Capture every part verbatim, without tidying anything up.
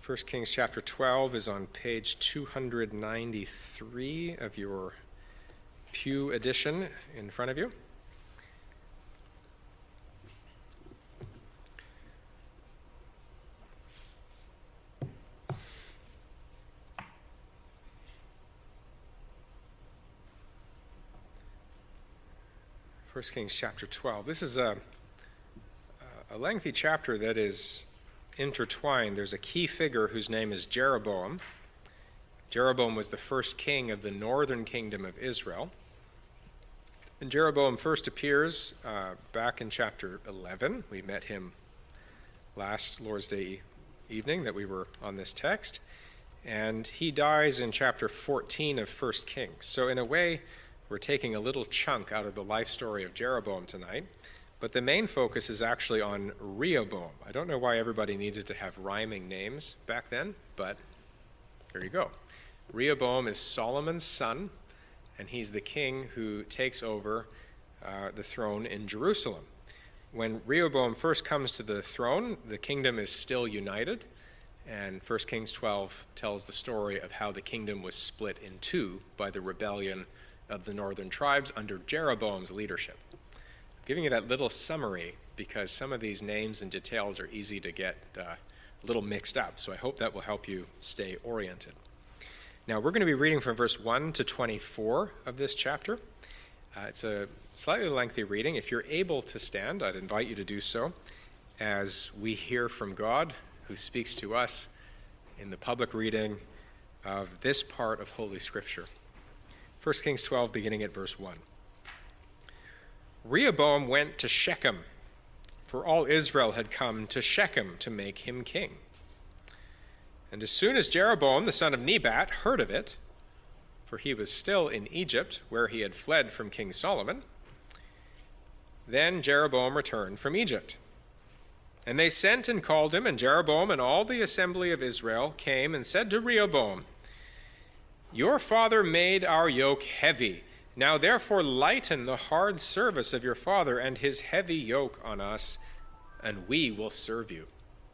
First Kings chapter twelve is on page two ninety-three of your Pew edition in front of you. First Kings chapter twelve. This is a, a lengthy chapter that is intertwined. There's a key figure whose name is Jeroboam. Jeroboam was the first king of the northern kingdom of Israel. And Jeroboam first appears uh, back in chapter eleven. We met him last Lord's Day evening that we were on this text. And he dies in chapter fourteen of First Kings. So in a way, we're taking a little chunk out of the life story of Jeroboam tonight. But the main focus is actually on Rehoboam. I don't know why everybody needed to have rhyming names back then, but here you go. Rehoboam is Solomon's son, and he's the king who takes over uh, the throne in Jerusalem. When Rehoboam first comes to the throne, the kingdom is still united, and First Kings twelve tells the story of how the kingdom was split in two by the rebellion of the northern tribes under Jeroboam's leadership. Giving you that little summary because some of these names and details are easy to get uh, a little mixed up, so I hope that will help you stay oriented. Now, we're going to be reading from verse one to twenty-four of this chapter. Uh, it's a slightly lengthy reading. If you're able to stand, I'd invite you to do so as we hear from God, who speaks to us in the public reading of this part of Holy Scripture. First Kings twelve, beginning at verse one. Rehoboam went to Shechem, for all Israel had come to Shechem to make him king. And as soon as Jeroboam the son of Nebat heard of it, for he was still in Egypt, where he had fled from King Solomon, then Jeroboam returned from Egypt. And they sent and called him, and Jeroboam and all the assembly of Israel came and said to Rehoboam, "Your father made our yoke heavy. Now therefore lighten the hard service of your father and his heavy yoke on us, and we will serve you."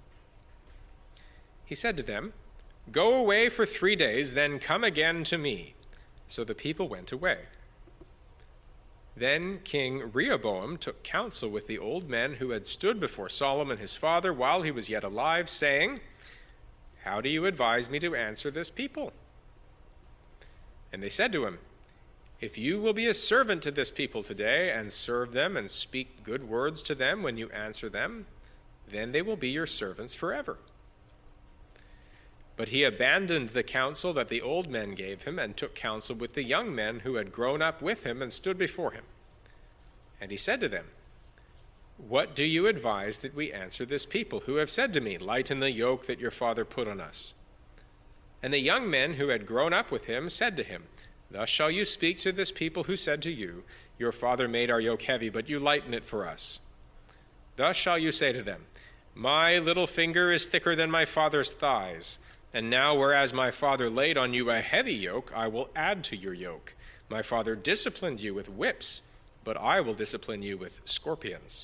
He said to them, "Go away for three days, then come again to me." So the people went away. Then King Rehoboam took counsel with the old men who had stood before Solomon his father while he was yet alive, saying, "How do you advise me to answer this people?" And they said to him, "If you will be a servant to this people today and serve them and speak good words to them when you answer them, then they will be your servants forever." But he abandoned the counsel that the old men gave him and took counsel with the young men who had grown up with him and stood before him. And he said to them, "What do you advise that we answer this people who have said to me, 'Lighten the yoke that your father put on us'?" And the young men who had grown up with him said to him, "Thus shall you speak to this people who said to you, 'Your father made our yoke heavy, but you lighten it for us.' Thus shall you say to them, 'My little finger is thicker than my father's thighs. And now, whereas my father laid on you a heavy yoke, I will add to your yoke. My father disciplined you with whips, but I will discipline you with scorpions.'"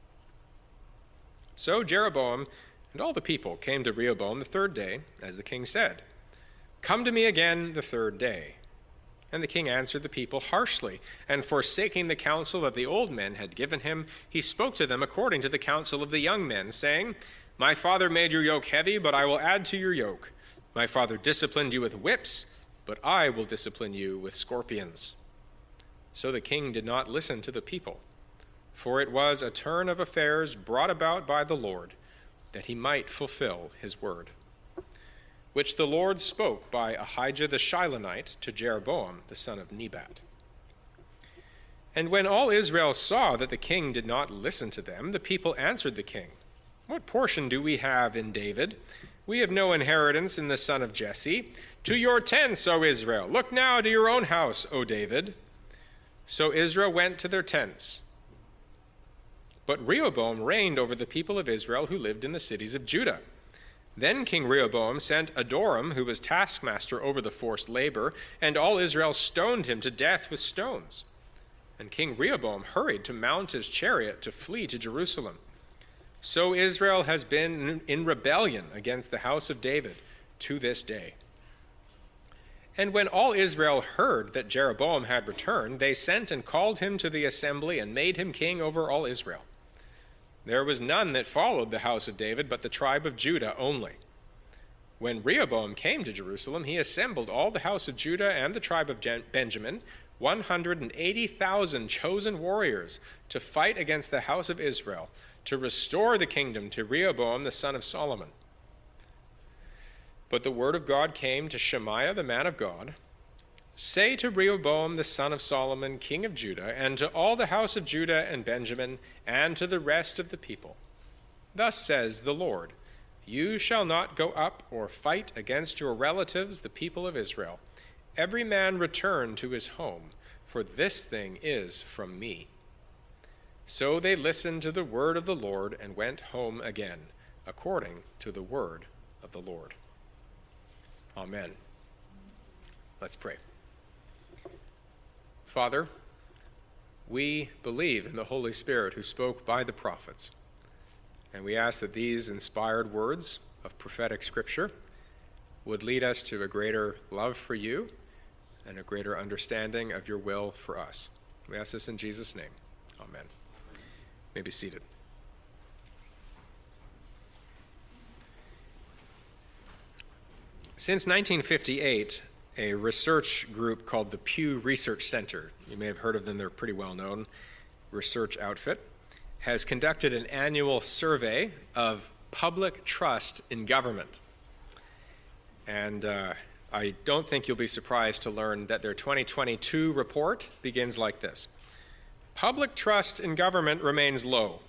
So Jeroboam and all the people came to Rehoboam the third day, as the king said, "Come to me again the third day." And the king answered the people harshly, and forsaking the counsel that the old men had given him, he spoke to them according to the counsel of the young men, saying, "My father made your yoke heavy, but I will add to your yoke. My father disciplined you with whips, but I will discipline you with scorpions." So the king did not listen to the people, for it was a turn of affairs brought about by the Lord, that he might fulfill his word, which the Lord spoke by Ahijah the Shilonite to Jeroboam the son of Nebat. And when all Israel saw that the king did not listen to them, the people answered the king, "What portion do we have in David? We have no inheritance in the son of Jesse. To your tents, O Israel! Look now to your own house, O David." So Israel went to their tents. But Rehoboam reigned over the people of Israel who lived in the cities of Judah. Then King Rehoboam sent Adoram, who was taskmaster over the forced labor, and all Israel stoned him to death with stones. And King Rehoboam hurried to mount his chariot to flee to Jerusalem. So Israel has been in rebellion against the house of David to this day. And when all Israel heard that Jeroboam had returned, they sent and called him to the assembly and made him king over all Israel. There was none that followed the house of David but the tribe of Judah only. When Rehoboam came to Jerusalem, he assembled all the house of Judah and the tribe of Benjamin, one hundred eighty thousand chosen warriors, to fight against the house of Israel, to restore the kingdom to Rehoboam the son of Solomon. But the word of God came to Shemaiah the man of God, "Say to Rehoboam the son of Solomon, king of Judah, and to all the house of Judah and Benjamin, and to the rest of the people, Thus says the Lord, you shall not go up or fight against your relatives, the people of Israel. Every man return to his home, for this thing is from me." So they listened to the word of the Lord and went home again, according to the word of the Lord. Amen. Let's pray. Father, we believe in the Holy Spirit who spoke by the prophets, and we ask that these inspired words of prophetic scripture would lead us to a greater love for you and a greater understanding of your will for us. We ask this in Jesus' name. Amen. You may be seated. Since nineteen fifty-eight, a research group called the Pew Research Center, you may have heard of them, they're a pretty well-known research outfit, has conducted an annual survey of public trust in government. And uh, I don't think you'll be surprised to learn that their twenty twenty-two report begins like this. Public trust in government remains low.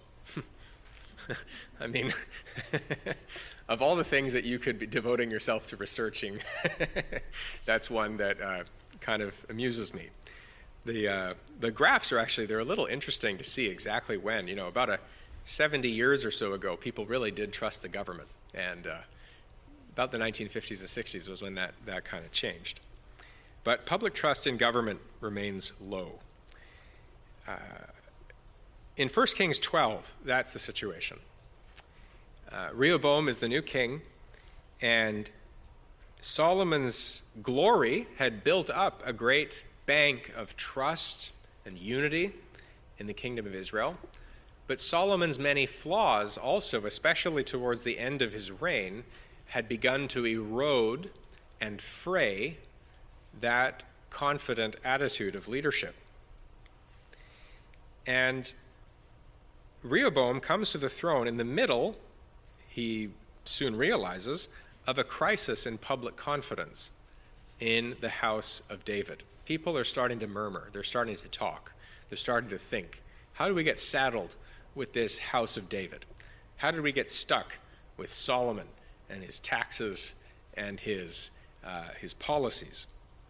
I mean, of all the things that you could be devoting yourself to researching, that's one that uh, kind of amuses me. The uh, the graphs are actually, they're a little interesting to see exactly when. You know, about a seventy years or so ago, people really did trust the government. And uh, about the nineteen fifties and sixties was when that, that kind of changed. But public trust in government remains low. Uh, in First Kings twelve, that's the situation. Uh, Rehoboam is the new king, and Solomon's glory had built up a great bank of trust and unity in the kingdom of Israel. But Solomon's many flaws also, especially towards the end of his reign, had begun to erode and fray that confident attitude of leadership. And Rehoboam comes to the throne in the middle, he soon realizes, of a crisis in public confidence in the house of David. People are starting to murmur. They're starting to talk. They're starting to think, how do we get saddled with this house of David? How did we get stuck with Solomon and his taxes and his, uh, his policies?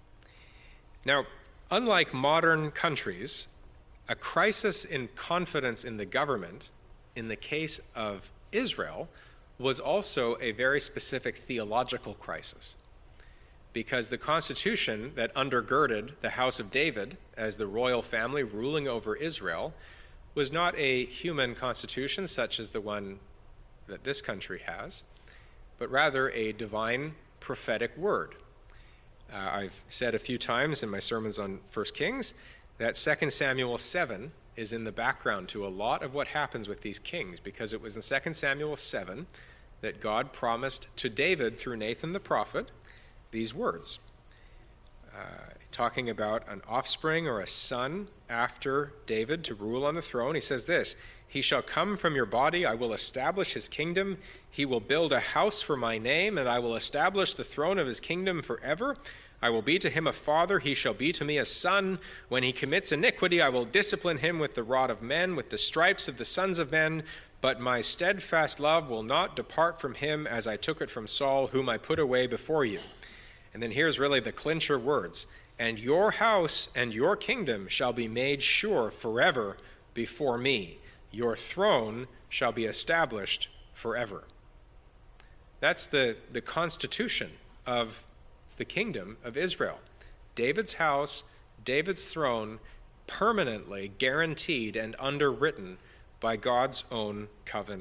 Now, unlike modern countries, a crisis in confidence in the government, in the case of Israel, was also a very specific theological crisis, because the constitution that undergirded the house of David as the royal family ruling over Israel was not a human constitution such as the one that this country has, but rather a divine prophetic word. Uh, I've said a few times in my sermons on First Kings that Second Samuel seven is in the background to a lot of what happens with these kings, because it was in Second Samuel seven that God promised to David through Nathan the prophet these words, uh, talking about an offspring or a son after David to rule on the throne. He says this, "He shall come from your body, I will establish his kingdom. He will build a house for my name, and I will establish the throne of his kingdom forever. I will be to him a father, he shall be to me a son. When he commits iniquity, I will discipline him with the rod of men, with the stripes of the sons of men. But my steadfast love will not depart from him, as I took it from Saul, whom I put away before you." And then here's really the clincher words, "And your house and your kingdom shall be made sure forever before me. Your throne shall be established forever." That's the, the constitution of the kingdom of Israel. David's house, David's throne, permanently guaranteed and underwritten by God's own covenant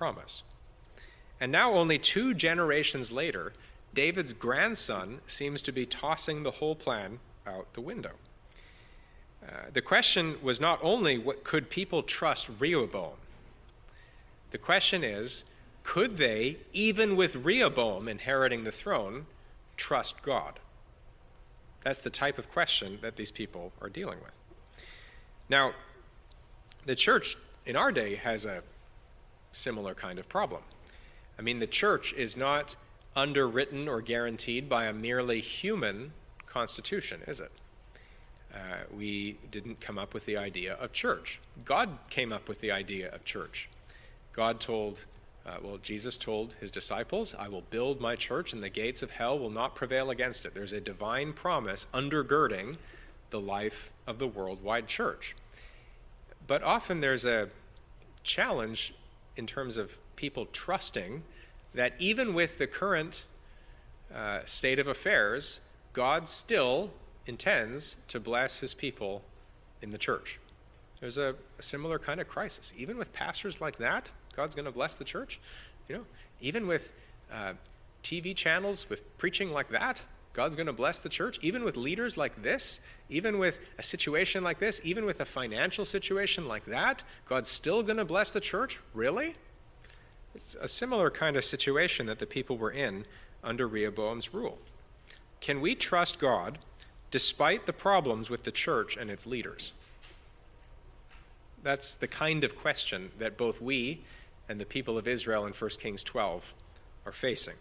promise. And now, only two generations later, David's grandson seems to be tossing the whole plan out the window. Uh, the question was not only what could people trust Rehoboam. The question is, could they, even with Rehoboam inheriting the throne, trust God? That's the type of question that these people are dealing with. Now, the church in our day has a similar kind of problem. I mean, the church is not underwritten or guaranteed by a merely human constitution, is it? Uh, we didn't come up with the idea of church. God came up with the idea of church. God told, uh, well, Jesus told his disciples, I will build my church and the gates of hell will not prevail against it. There's a divine promise undergirding the life of the worldwide church. But often there's a challenge in terms of people trusting that even with the current uh, state of affairs, God still intends to bless his people in the church. There's a, a similar kind of crisis. Even with pastors like that, God's going to bless the church. You know, even with uh, T V channels with preaching like that, God's going to bless the church. Even with leaders like this, even with a situation like this, even with a financial situation like that, God's still going to bless the church? Really? It's a similar kind of situation that the people were in under Rehoboam's rule. Can we trust God despite the problems with the church and its leaders? That's the kind of question that both we and the people of Israel in First Kings twelve are facing.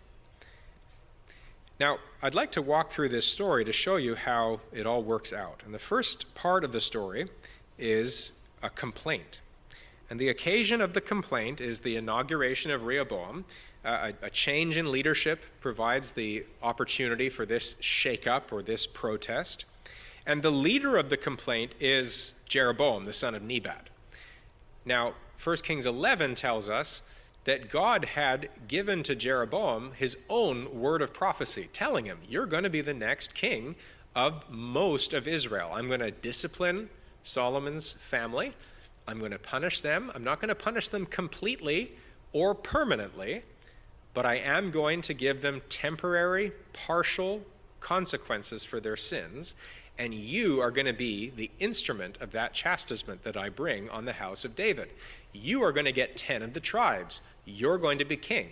Now, I'd like to walk through this story to show you how it all works out. And the first part of the story is a complaint. And the occasion of the complaint is the inauguration of Rehoboam. Uh, a, a change in leadership provides the opportunity for this shakeup or this protest. And the leader of the complaint is Jeroboam, the son of Nebat. Now, First Kings eleven tells us that God had given to Jeroboam his own word of prophecy, telling him, you're going to be the next king of most of Israel. I'm going to discipline Solomon's family. I'm going to punish them. I'm not going to punish them completely or permanently, but I am going to give them temporary, partial consequences for their sins, and you are going to be the instrument of that chastisement that I bring on the house of David. You are going to get ten of the tribes. You're going to be king.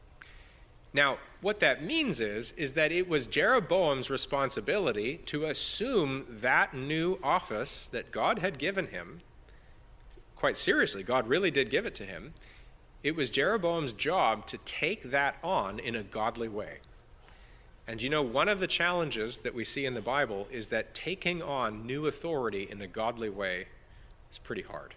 Now, what that means is, is that it was Jeroboam's responsibility to assume that new office that God had given him. Quite seriously, God really did give it to him. It was Jeroboam's job to take that on in a godly way. And you know, one of the challenges that we see in the Bible is that taking on new authority in a godly way is pretty hard.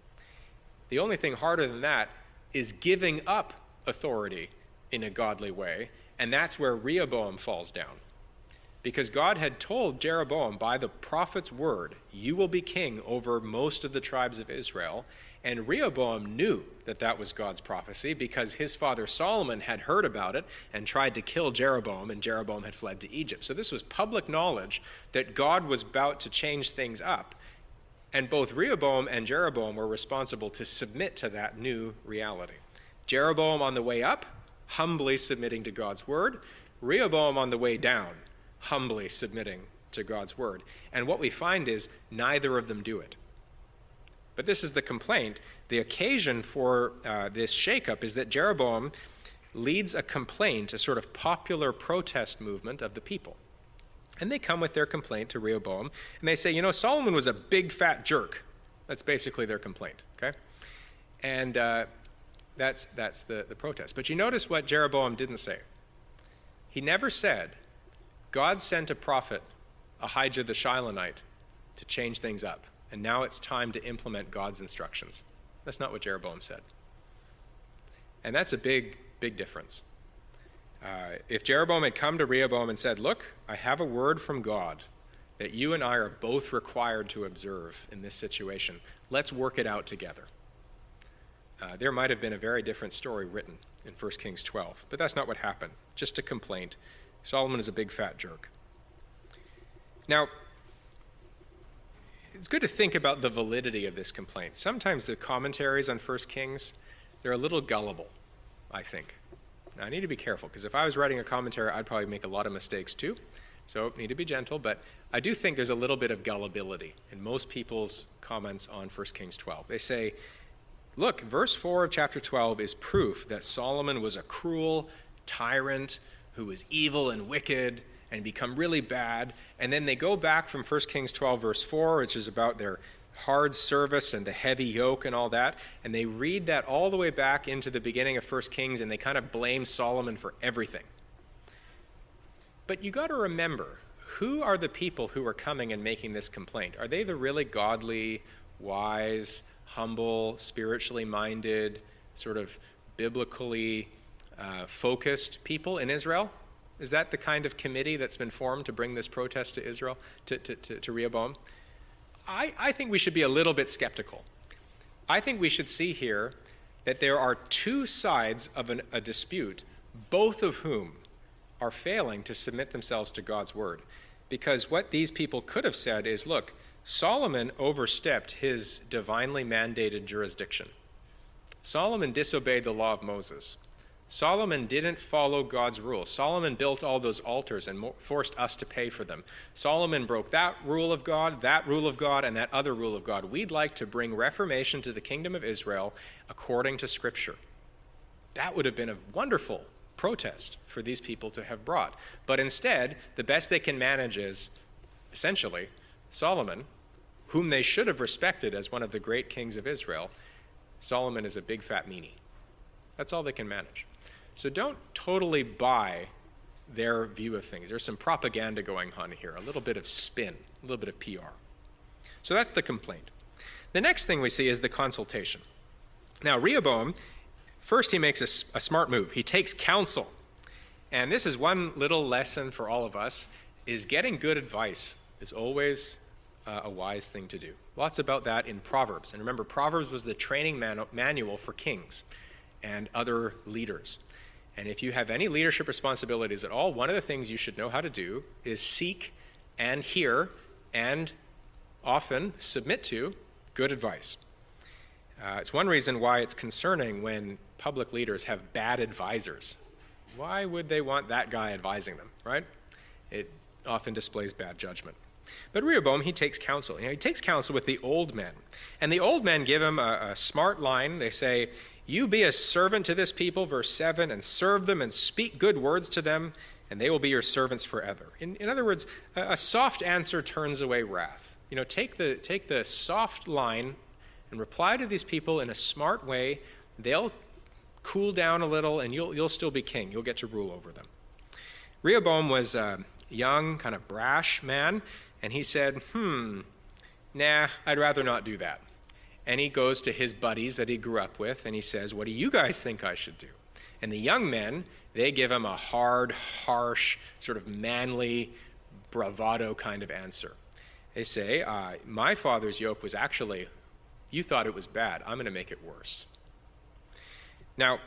The only thing harder than that is giving up authority in a godly way, and that's where Rehoboam falls down. Because God had told Jeroboam by the prophet's word, you will be king over most of the tribes of Israel. And Rehoboam knew that that was God's prophecy because his father Solomon had heard about it and tried to kill Jeroboam, and Jeroboam had fled to Egypt. So this was public knowledge that God was about to change things up. And both Rehoboam and Jeroboam were responsible to submit to that new reality. Jeroboam on the way up, humbly submitting to God's word. Rehoboam on the way down, humbly submitting to God's word. And what we find is neither of them do it. But this is the complaint. The occasion for uh, this shakeup is that Jeroboam leads a complaint, a sort of popular protest movement of the people. And they come with their complaint to Rehoboam, and they say, you know, Solomon was a big fat jerk. That's basically their complaint, okay? And uh, that's that's the, the protest. But you notice what Jeroboam didn't say. He never said, God sent a prophet, Ahijah the Shilonite, to change things up, and now it's time to implement God's instructions. That's not what Jeroboam said. And that's a big, big difference. Uh, if Jeroboam had come to Rehoboam and said, look, I have a word from God that you and I are both required to observe in this situation. Let's work it out together. Uh, there might have been a very different story written in First Kings twelve, but that's not what happened. Just a complaint. Solomon is a big fat jerk. Now, it's good to think about the validity of this complaint. Sometimes the commentaries on First Kings they're a little gullible, I think. Now, I need to be careful, because if I was writing a commentary, I'd probably make a lot of mistakes too. So need to be gentle, but I do think there's a little bit of gullibility in most people's comments on First Kings twelve. They say, look, verse four of chapter twelve is proof that Solomon was a cruel tyrant who was evil and wicked and become really bad. And then they go back from First Kings twelve, verse four, which is about their hard service and the heavy yoke and all that, and they read that all the way back into the beginning of First Kings, and they kind of blame Solomon for everything. But you got to remember, who are the people who are coming and making this complaint? Are they the really godly, wise, humble, spiritually minded, sort of biblically uh, focused people in Israel? Is that the kind of committee that's been formed to bring this protest to Israel, to, to, to, to Rehoboam? I, I think we should be a little bit skeptical. I think we should see here that there are two sides of an, a dispute, both of whom are failing to submit themselves to God's word. Because what these people could have said is, look, Solomon overstepped his divinely mandated jurisdiction. Solomon disobeyed the law of Moses. Solomon didn't follow God's rules. Solomon built all those altars and mo- forced us to pay for them. Solomon broke that rule of God, that rule of God, and that other rule of God. We'd like to bring reformation to the kingdom of Israel according to Scripture. That would have been a wonderful protest for these people to have brought. But instead, the best they can manage is, essentially, Solomon, whom they should have respected as one of the great kings of Israel. Solomon is a big fat meanie. That's all they can manage. So don't totally buy their view of things. There's some propaganda going on here, a little bit of spin, a little bit of P R. So that's the complaint. The next thing we see is the consultation. Now, Rehoboam, first he makes a, a smart move. He takes counsel. And this is one little lesson for all of us, is getting good advice is always uh, a wise thing to do. Lots about that in Proverbs. And remember, Proverbs was the training manu- manual for kings and other leaders. And if you have any leadership responsibilities at all, one of the things you should know how to do is seek and hear and often submit to good advice. Uh, it's one reason why it's concerning when public leaders have bad advisors. Why would they want that guy advising them, right? It often displays bad judgment. But Rehoboam, he takes counsel. You know, he takes counsel with the old men. And the old men give him a, a smart line. They say, you be a servant to this people, verse seven, and serve them and speak good words to them, and they will be your servants forever. In, in other words, a, a soft answer turns away wrath. You know, take the, take the soft line and reply to these people in a smart way. They'll cool down a little, and you'll, you'll still be king. You'll get to rule over them. Rehoboam was a young, kind of brash man, and he said, hmm, nah, I'd rather not do that. And he goes to his buddies that he grew up with, and he says, what do you guys think I should do? And the young men, they give him a hard, harsh, sort of manly, bravado kind of answer. They say, uh, my father's yoke was actually, you thought it was bad. I'm going to make it worse. Now,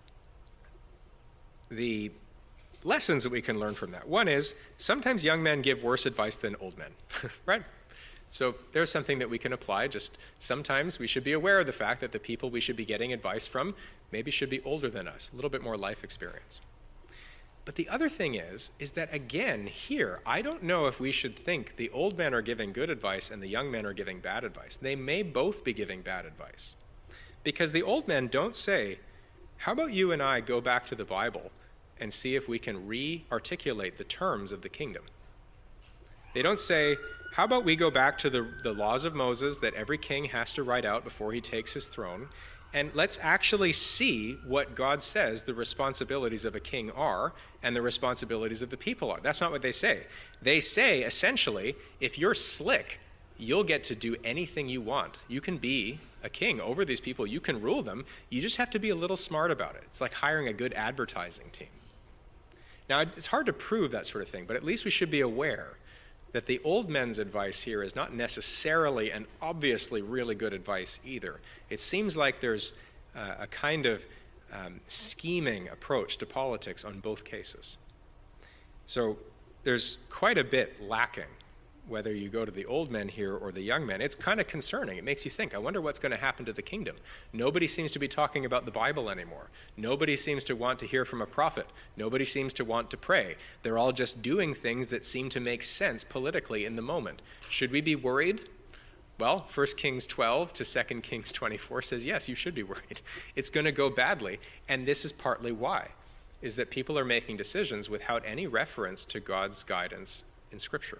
the lessons that we can learn from that. One is, sometimes young men give worse advice than old men, right? So there's something that we can apply. Just sometimes we should be aware of the fact that the people we should be getting advice from maybe should be older than us, a little bit more life experience. But the other thing is, is that again, here, I don't know if we should think the old men are giving good advice and the young men are giving bad advice. They may both be giving bad advice. Because the old men don't say, how about you and I go back to the Bible and see if we can re-articulate the terms of the kingdom? They don't say, how about we go back to the, the laws of Moses that every king has to write out before he takes his throne, and let's actually see what God says the responsibilities of a king are and the responsibilities of the people are. That's not what they say. They say, essentially, if you're slick, you'll get to do anything you want. You can be a king over these people. You can rule them. You just have to be a little smart about it. It's like hiring a good advertising team. Now, it's hard to prove that sort of thing, but at least we should be aware that the old men's advice here is not necessarily and obviously really good advice either. It seems like there's uh, a kind of um, scheming approach to politics on both cases. So there's quite a bit lacking whether you go to the old men here or the young men, it's kind of concerning. It makes you think, I wonder what's going to happen to the kingdom. Nobody seems to be talking about the Bible anymore. Nobody seems to want to hear from a prophet. Nobody seems to want to pray. They're all just doing things that seem to make sense politically in the moment. Should we be worried? Well, First Kings twelve to Second Kings twenty-four says, yes, you should be worried. It's going to go badly, and this is partly why, is that people are making decisions without any reference to God's guidance in Scripture.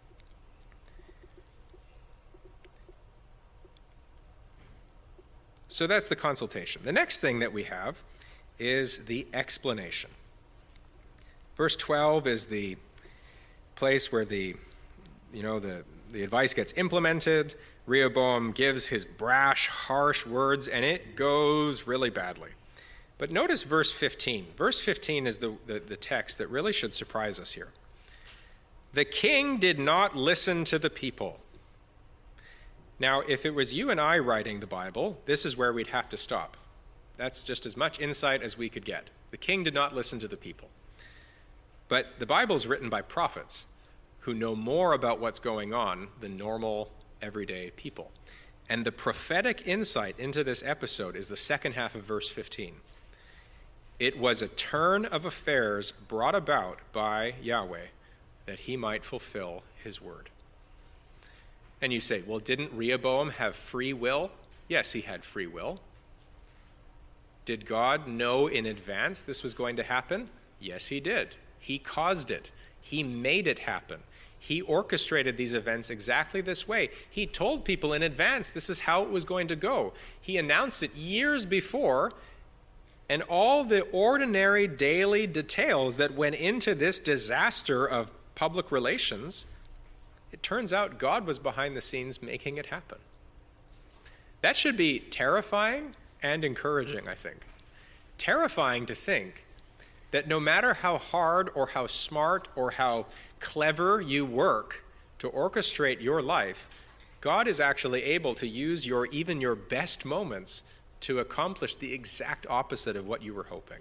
So that's the consultation. The next thing that we have is the explanation. Verse twelve is the place where the, you know, the, the advice gets implemented. Rehoboam gives his brash, harsh words, and it goes really badly. But notice verse fifteen. Verse fifteen is the, the, the text that really should surprise us here. The king did not listen to the people. Now, if it was you and I writing the Bible, this is where we'd have to stop. That's just as much insight as we could get. The king did not listen to the people. But the Bible is written by prophets who know more about what's going on than normal, everyday people. And the prophetic insight into this episode is the second half of verse fifteen. It was a turn of affairs brought about by Yahweh that he might fulfill his word. And you say, well, didn't Rehoboam have free will? Yes, he had free will. Did God know in advance this was going to happen? Yes, he did. He caused it. He made it happen. He orchestrated these events exactly this way. He told people in advance this is how it was going to go. He announced it years before, and all the ordinary daily details that went into this disaster of public relations, it turns out God was behind the scenes making it happen. That should be terrifying and encouraging, I think. Terrifying to think that no matter how hard or how smart or how clever you work to orchestrate your life, God is actually able to use your even your best moments to accomplish the exact opposite of what you were hoping.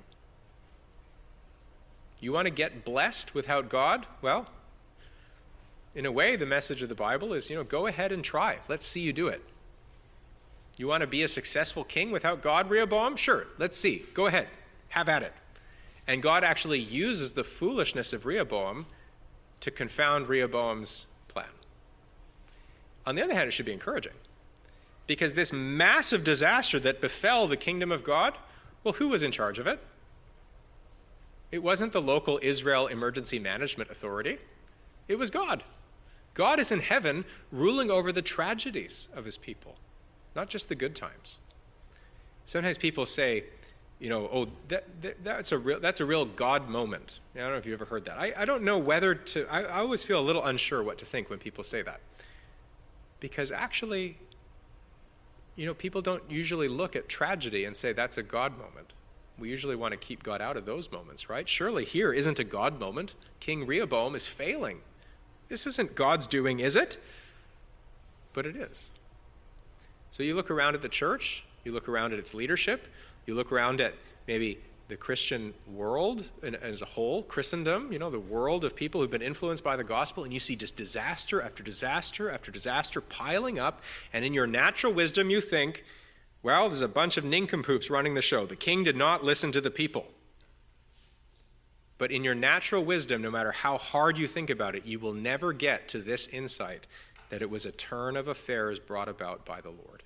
You want to get blessed without God? Well, in a way, the message of the Bible is, you know, go ahead and try. Let's see you do it. You want to be a successful king without God, Rehoboam? Sure, let's see. Go ahead. Have at it. And God actually uses the foolishness of Rehoboam to confound Rehoboam's plan. On the other hand, it should be encouraging, because this massive disaster that befell the kingdom of God, well, who was in charge of it? It wasn't the local Israel Emergency Management Authority. It was God. God is in heaven ruling over the tragedies of his people, not just the good times. Sometimes people say, you know, oh, that, that, that's a real that's a real God moment. I don't know if you've ever heard that. I, I don't know whether to, I, I always feel a little unsure what to think when people say that. Because actually, you know, people don't usually look at tragedy and say that's a God moment. We usually want to keep God out of those moments, right? Surely here isn't a God moment. King Rehoboam is failing. This isn't God's doing, is it? But it is. So you look around at the church, you look around at its leadership, you look around at maybe the Christian world as a whole, Christendom, you know, the world of people who've been influenced by the gospel, and you see just disaster after disaster after disaster piling up, and in your natural wisdom you think, well, there's a bunch of nincompoops running the show. The king did not listen to the people. But in your natural wisdom, no matter how hard you think about it, you will never get to this insight that it was a turn of affairs brought about by the Lord.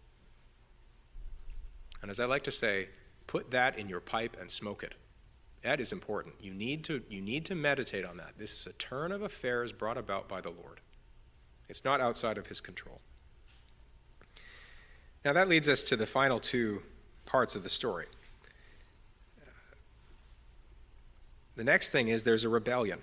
And as I like to say, put that in your pipe and smoke it. That is important. You need to, you need to meditate on that. This is a turn of affairs brought about by the Lord. It's not outside of his control. Now that leads us to the final two parts of the story. The next thing is there's a rebellion.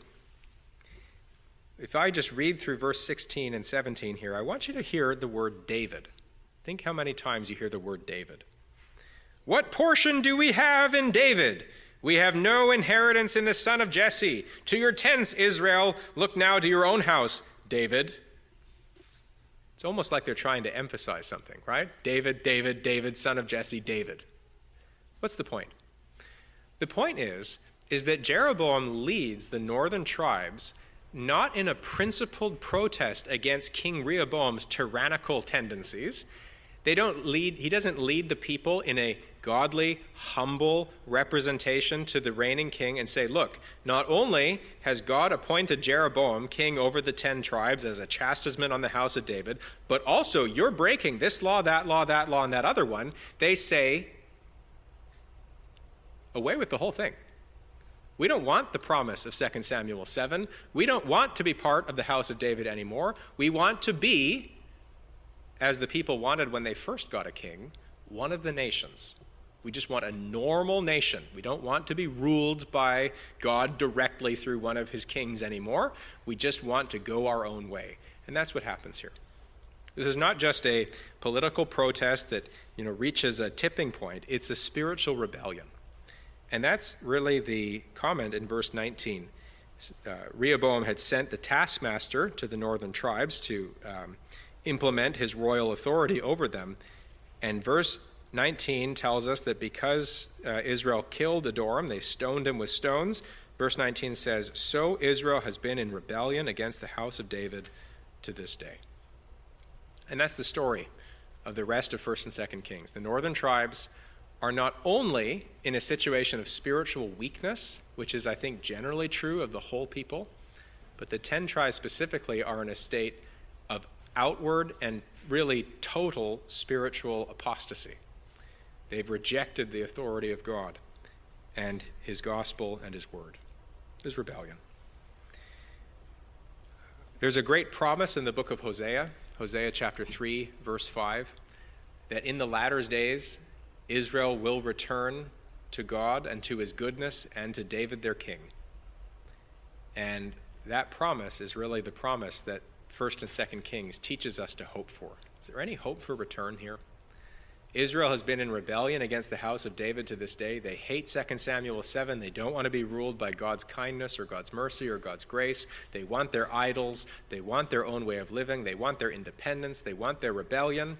If I just read through verse sixteen and seventeen here, I want you to hear the word David. Think how many times you hear the word David. What portion do we have in David? We have no inheritance in the son of Jesse. To your tents, Israel. Look now to your own house, David. It's almost like they're trying to emphasize something, right? David, David, David, son of Jesse, David. What's the point? The point is, is that Jeroboam leads the northern tribes not in a principled protest against King Rehoboam's tyrannical tendencies. They don't lead, he doesn't lead the people in a godly, humble representation to the reigning king and say, look, not only has God appointed Jeroboam king over the ten tribes as a chastisement on the house of David, but also you're breaking this law, that law, that law, and that other one. They say, away with the whole thing. We don't want the promise of Second Samuel seven. We don't want to be part of the house of David anymore. We want to be, as the people wanted when they first got a king, one of the nations. We just want a normal nation. We don't want to be ruled by God directly through one of his kings anymore. We just want to go our own way. And that's what happens here. This is not just a political protest that, you know, reaches a tipping point. It's a spiritual rebellion. And that's really the comment in verse nineteen. Uh, Rehoboam had sent the taskmaster to the northern tribes to um, implement his royal authority over them. And verse nineteen tells us that because uh, Israel killed Adoram, they stoned him with stones. Verse nineteen says, so Israel has been in rebellion against the house of David to this day. And that's the story of the rest of First and Second Kings. The northern tribes are not only in a situation of spiritual weakness, which is, I think, generally true of the whole people, but the ten tribes specifically are in a state of outward and really total spiritual apostasy. They've rejected the authority of God and his gospel and his word. There's rebellion. There's a great promise in the book of Hosea, Hosea chapter three, verse five, that in the latter days, Israel will return to God and to his goodness and to David their king. And that promise is really the promise that First and Second Kings teaches us to hope for. Is there any hope for return here? Israel has been in rebellion against the house of David to this day. They hate Second Samuel seven. They don't want to be ruled by God's kindness or God's mercy or God's grace. They want their idols. They want their own way of living. They want their independence. They want their rebellion.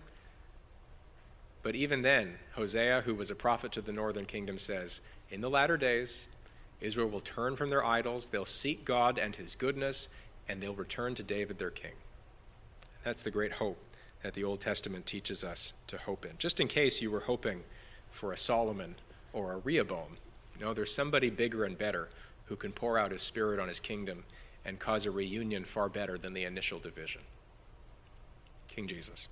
But even then, Hosea, who was a prophet to the northern kingdom, says, in the latter days, Israel will turn from their idols, they'll seek God and his goodness, and they'll return to David their king. That's the great hope that the Old Testament teaches us to hope in. Just in case you were hoping for a Solomon or a Rehoboam, you know, there's somebody bigger and better who can pour out his spirit on his kingdom and cause a reunion far better than the initial division. King Jesus.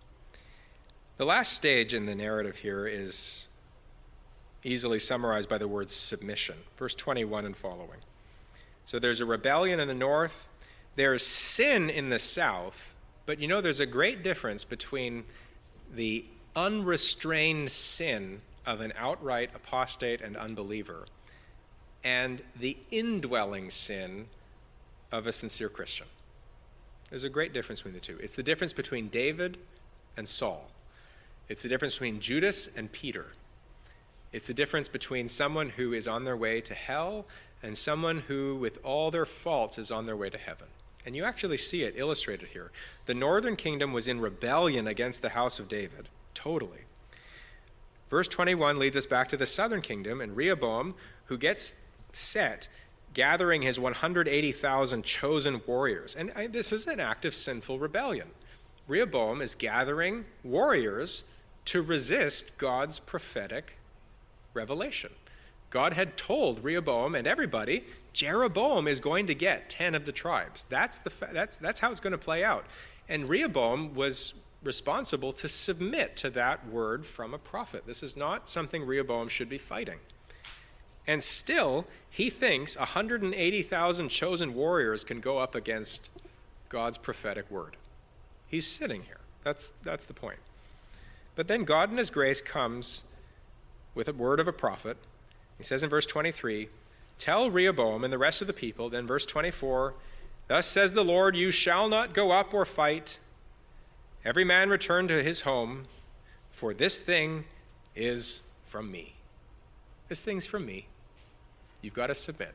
The last stage in the narrative here is easily summarized by the word submission, verse twenty-one and following. So there's a rebellion in the north, there's sin in the south, but you know there's a great difference between the unrestrained sin of an outright apostate and unbeliever and the indwelling sin of a sincere Christian. There's a great difference between the two. It's the difference between David and Saul. It's the difference between Judas and Peter. It's the difference between someone who is on their way to hell and someone who, with all their faults, is on their way to heaven. And you actually see it illustrated here. The northern kingdom was in rebellion against the house of David, totally. Verse twenty-one leads us back to the southern kingdom, and Rehoboam, who gets set, gathering his one hundred eighty thousand chosen warriors. And this is an act of sinful rebellion. Rehoboam is gathering warriors to resist God's prophetic revelation. God had told Rehoboam and everybody, Jeroboam is going to get ten of the tribes. That's the fa- that's that's how it's going to play out. And Rehoboam was responsible to submit to that word from a prophet. This is not something Rehoboam should be fighting. And still, he thinks one hundred eighty thousand chosen warriors can go up against God's prophetic word. He's sitting here. That's that's the point. But then God in his grace comes with a word of a prophet. He says in verse twenty-three, tell Rehoboam and the rest of the people, then verse twenty-four, thus says the Lord, you shall not go up or fight. Every man return to his home, for this thing is from me. This thing's from me. You've got to submit.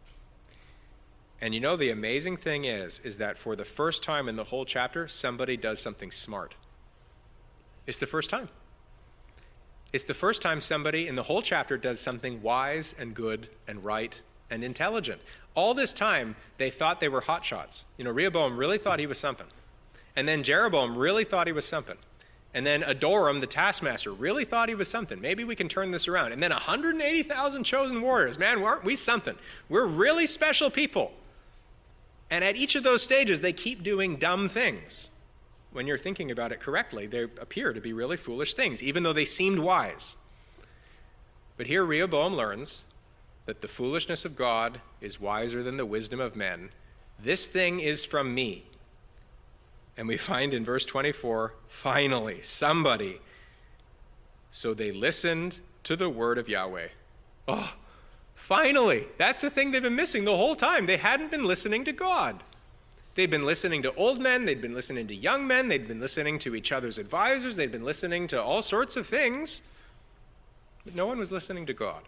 And you know the amazing thing is, is that for the first time in the whole chapter, somebody does something smart. It's the first time. It's the first time somebody in the whole chapter does something wise and good and right and intelligent. All this time, they thought they were hotshots. You know, Rehoboam really thought he was something. And then Jeroboam really thought he was something. And then Adoram, the taskmaster, really thought he was something. Maybe we can turn this around. And then one hundred eighty thousand chosen warriors. Man, aren't we something? We're really special people. And at each of those stages, they keep doing dumb things. When you're thinking about it correctly, they appear to be really foolish things, even though they seemed wise. But here Rehoboam learns that the foolishness of God is wiser than the wisdom of men. This thing is from me. And we find in verse twenty-four, finally, somebody. So they listened to the word of Yahweh. Oh, finally. That's the thing they've been missing the whole time. They hadn't been listening to God. They'd been listening to old men. They'd been listening to young men. They'd been listening to each other's advisors. They'd been listening to all sorts of things. But no one was listening to God.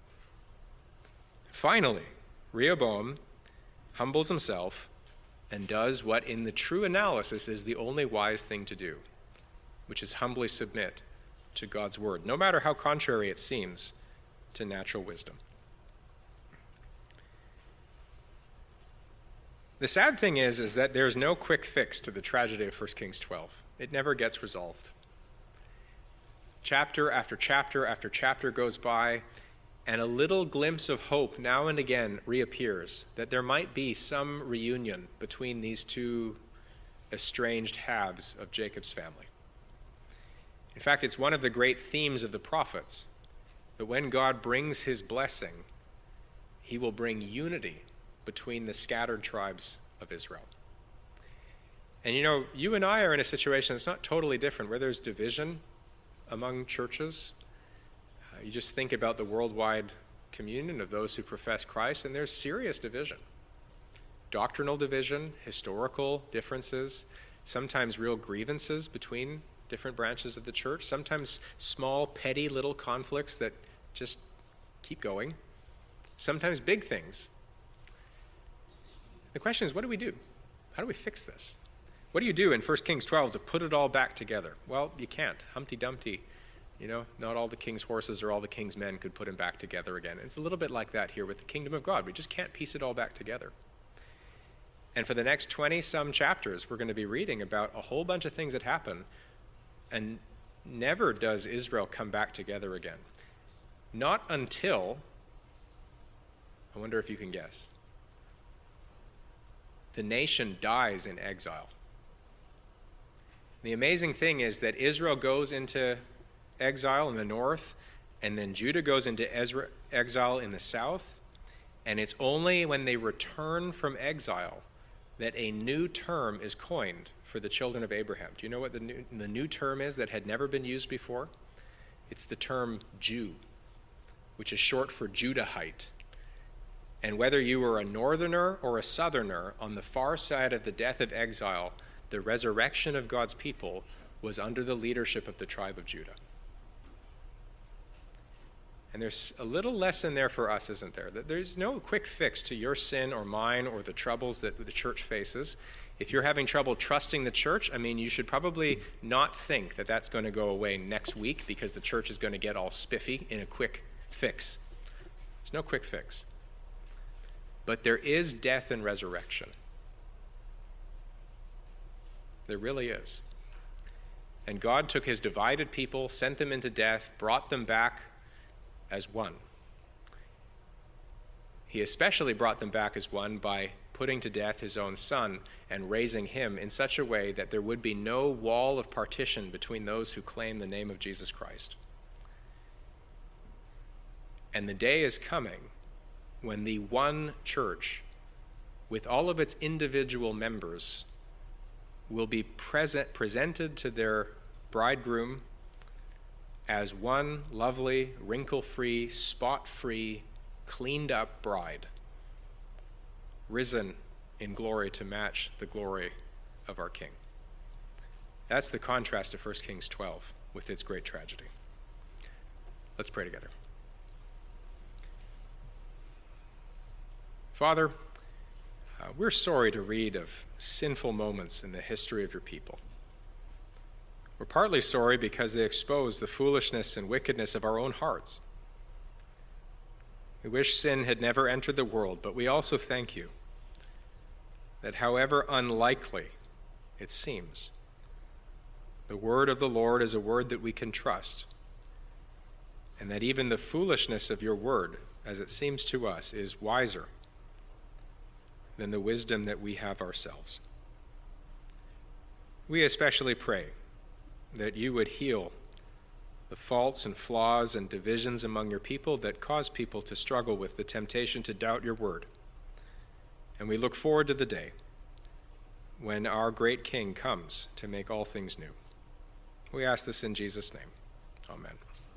Finally, Rehoboam humbles himself and does what in the true analysis is the only wise thing to do, which is humbly submit to God's word, no matter how contrary it seems to natural wisdom. The sad thing is, is that there's no quick fix to the tragedy of First Kings twelve. It never gets resolved. Chapter after chapter after chapter goes by, and a little glimpse of hope now and again reappears that there might be some reunion between these two estranged halves of Jacob's family. In fact, it's one of the great themes of the prophets that when God brings his blessing, he will bring unity between the scattered tribes of Israel. And you know, you and I are in a situation that's not totally different, where there's division among churches. Uh, you just think about the worldwide communion of those who profess Christ, and there's serious division. Doctrinal division, historical differences, sometimes real grievances between different branches of the church, sometimes small, petty little conflicts that just keep going, sometimes big things. The question is, what do we do? How do we fix this? What do you do in First Kings twelve to put it all back together? Well, you can't. Humpty Dumpty. You know, not all the king's horses or all the king's men could put him back together again. It's a little bit like that here with the kingdom of God. We just can't piece it all back together. And for the next twenty-some chapters, we're going to be reading about a whole bunch of things that happen, and never does Israel come back together again. Not until, I wonder if you can guess, the nation dies in exile. The amazing thing is that Israel goes into exile in the north, and then Judah goes into Ezra, exile in the south, and it's only when they return from exile that a new term is coined for the children of Abraham. Do you know what the new, the new term is that had never been used before? It's the term Jew, which is short for Judahite. And whether you were a northerner or a southerner, on the far side of the death of exile, the resurrection of God's people was under the leadership of the tribe of Judah. And there's a little lesson there for us, isn't there? That there's no quick fix to your sin or mine or the troubles that the church faces. If you're having trouble trusting the church, I mean, you should probably not think that that's going to go away next week because the church is going to get all spiffy in a quick fix. There's no quick fix. But there is death and resurrection. There really is. And God took his divided people, sent them into death, brought them back as one. He especially brought them back as one by putting to death his own son and raising him in such a way that there would be no wall of partition between those who claim the name of Jesus Christ. And the day is coming when the one church, with all of its individual members, will be present, presented to their bridegroom as one lovely, wrinkle-free, spot-free, cleaned-up bride, risen in glory to match the glory of our King. That's the contrast of First Kings twelve with its great tragedy. Let's pray together. Father, uh, we're sorry to read of sinful moments in the history of your people. We're partly sorry because they expose the foolishness and wickedness of our own hearts. We wish sin had never entered the world, but we also thank you that however unlikely it seems, the word of the Lord is a word that we can trust, and that even the foolishness of your word, as it seems to us, is wiser than the wisdom that we have ourselves. We especially pray that you would heal the faults and flaws and divisions among your people that cause people to struggle with the temptation to doubt your word. And we look forward to the day when our great King comes to make all things new. We ask this in Jesus' name. Amen.